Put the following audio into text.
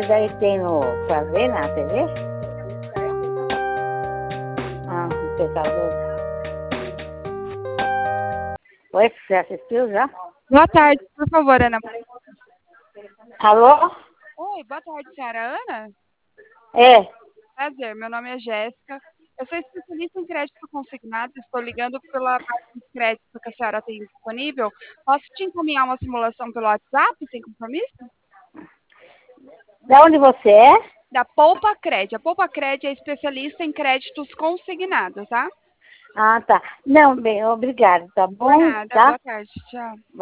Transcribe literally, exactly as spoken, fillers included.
esse daí tem no, pra ver na T V? Ah, o pecador. Oi, você assistiu já? Boa tarde, por favor, Ana. Alô? Oi, boa tarde, senhora Ana. É. Prazer, meu nome é Jéssica. Eu sou especialista em crédito consignado. Estou ligando pela parte de crédito que a senhora tem disponível. Posso te encaminhar uma simulação pelo WhatsApp, sem compromisso? Da onde você é? Da Poupa Cred. A Poupa Cred é especialista em créditos consignados, tá? Ah, tá. Não, bem, obrigado, tá Por bom? nada. Tá? Boa tarde. Tchau.